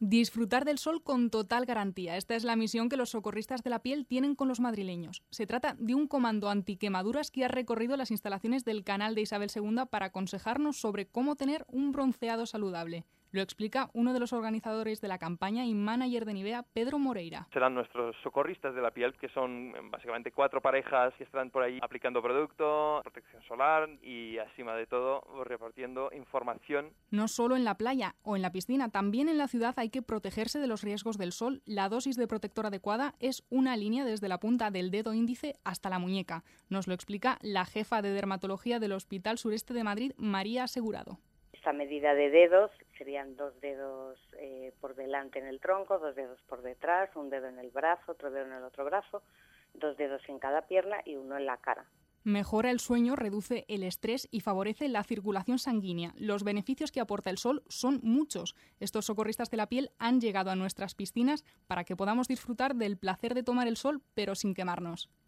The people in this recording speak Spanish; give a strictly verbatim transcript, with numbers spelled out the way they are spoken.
Disfrutar del sol con total garantía. Esta es la misión que los socorristas de la piel tienen con los madrileños. Se trata de un comando antiquemaduras que ha recorrido las instalaciones del canal de Isabel segunda para aconsejarnos sobre cómo tener un bronceado saludable. Lo explica uno de los organizadores de la campaña y manager de Nivea, Pedro Moreira. Serán nuestros socorristas de la piel, que son básicamente cuatro parejas que estarán por ahí aplicando producto, protección solar y, encima de todo, repartiendo información. No solo en la playa o en la piscina, también en la ciudad hay que protegerse de los riesgos del sol. La dosis de protector adecuada es una línea desde la punta del dedo índice hasta la muñeca. Nos lo explica la jefa de dermatología del Hospital Sureste de Madrid, María Asegurado. Esta medida de dedos serían dos dedos eh, por delante en el tronco, dos dedos por detrás, un dedo en el brazo, otro dedo en el otro brazo, dos dedos en cada pierna y uno en la cara. Mejora el sueño, reduce el estrés y favorece la circulación sanguínea. Los beneficios que aporta el sol son muchos. Estos socorristas de la piel han llegado a nuestras piscinas para que podamos disfrutar del placer de tomar el sol, pero sin quemarnos.